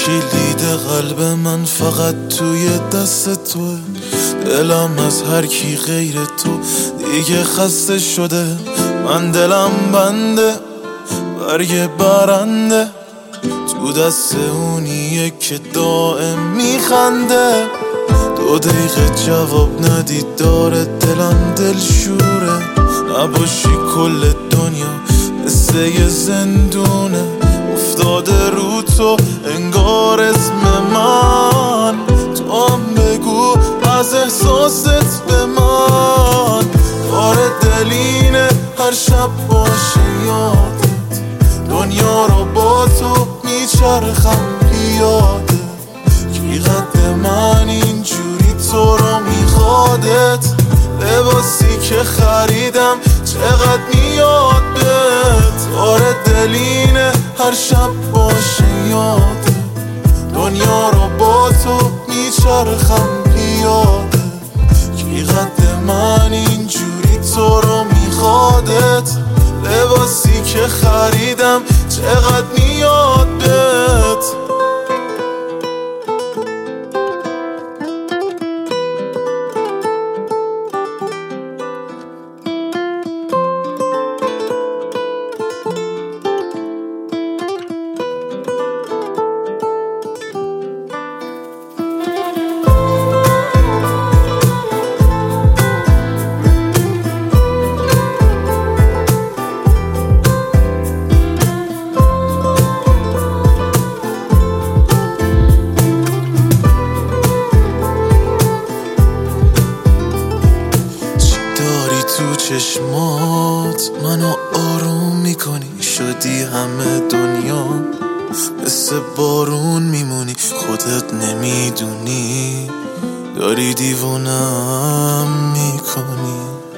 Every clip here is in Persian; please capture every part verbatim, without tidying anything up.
کلید قلب من فقط توی دست توه. دلم از هر کی غیر تو دیگه خسته شده. من دلم بنده برگ برنده تو دست اونیه که دائم میخنده. دو دقیقه جواب ندی داره دلم دلشوره. نباشی کل دنیا مثل یه زندونه افتاده رو تو انگار اسم من. تو هم بگو از احساست به من. کار دلینه هر شب باشه یادت دنیا رو با تو میچرخم پیاده. کی قد من اینجوری تو رو میخوادت. لباسی که خریدم چقدر میاد بهت. کار دلینه هر شب باشه یادت دنیا رو با تو میچرخم پیاده. کی قد من اینجوری تو رو میخوادت. لباسی که خریدم چقدر میاد بهت. تو چشمات منو آروم میکنی. شدی همه دنیا مثل بارون میمونی. خودت نمیدونی داری دیوونم میکنی.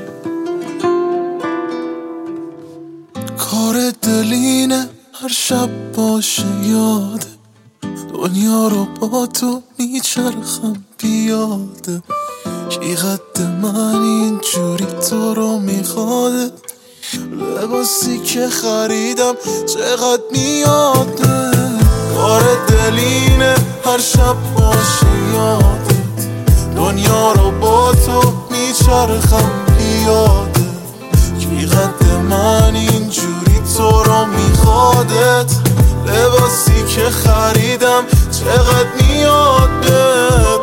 کار دلینه هر شب باشه یاده دنیا رو با تو میچرخم پیاده. کی قد من اینجوری تو رو میخواده. لباسی که خریدم چقدر میاده. کار دلینه هر شب باشه یادت دنیا رو با تو میچرخم پیاده. کی قد من اینجوری تو رو میخوادت. لباسی که خریدم چقدر میاد بهت.